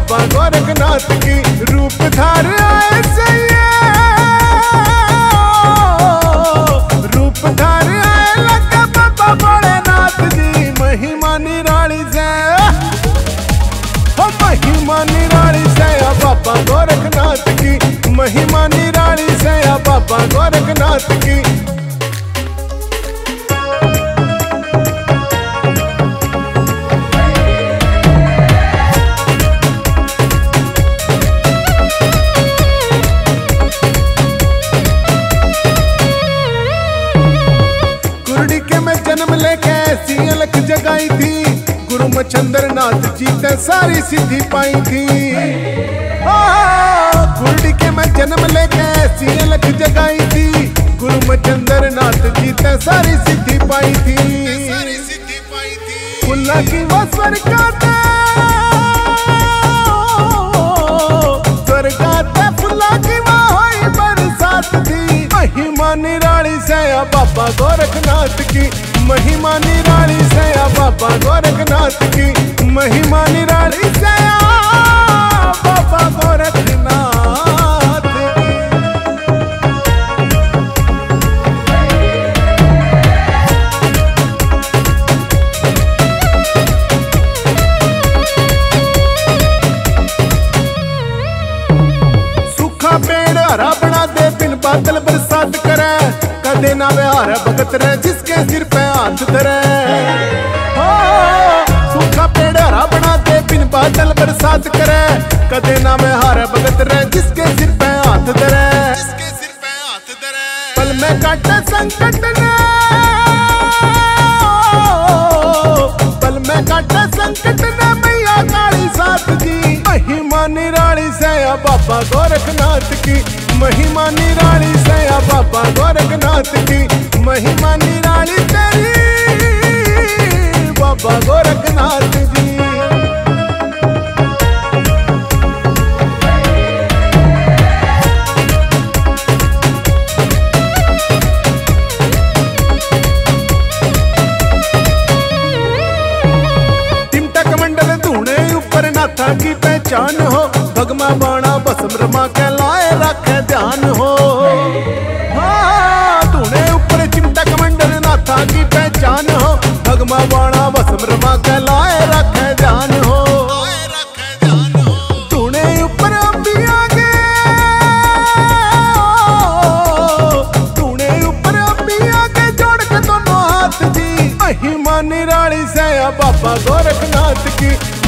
बाबा गोरखनाथ की। रूप धार आए सैया, रूप धार आए लगे बाबा भोलेनाथ जी। महिमा निराली से, महिमा निराली से बाबा गोरखनाथ की। महिमा निराली से बाबा गोरखनाथ की। जन्म लेके ऐसी अलख जगाई थी, गुरु मच्छंद्र नाथ जी ने सारी सिद्धि पाई थी। कुर्डी के मैं जन्म लेके ऐसी अलख जगाई थी, गुरु मच्छंद्र नाथ जी ने सारी सिद्धि पाई थी। फुल्ला की वो स्वर्गाते, स्वर्गाते फुल्ला की वो होई बरसात थी। महिमा निराली से बाबा गोरखनाथ की। महिमा निराली से बाबा गोरखनाथ की। महिमा निराली से बाबा गोरखनाथ की। सूखा पेड़ हरा बना दे, बिन बादल बरसात करे। कदे ना व्यवहार भगत रहे, जिसके सिर पे हाथ धरे। सूखा पेड़ हरा बना दे, बिन बादल बरसात करे। कदे ना व्यवहार भगत रहे, जिसके सिर पे हाथ धरे। पल में काटे संकट ने, पल में काटे संकट ने मैया काली साथ जी। महिमा निराली से बाबा गोरखनाथ की। महिमा निराली से बाबा गोरखनाथ की। महिमा निराली तेरी बाबा गोरखनाथ जी। टिमटा कमंडल धूणे ऊपर नाथा की पहचान हो। भगमा बाणा भस्म रमा के लाए रखे ध्यान हो। धूणे ऊपर चिमटा कमंडल नाथा की पहचान हो। भगमा बाणा भस्म रमा के लाए रखे ध्यान हो। धूणे ऊपर अंबिया के, धूणे ऊपर अंबिया के जोड़ के दोनों हाथ जी। महिमा निराली से बाबा गोरखनाथ की।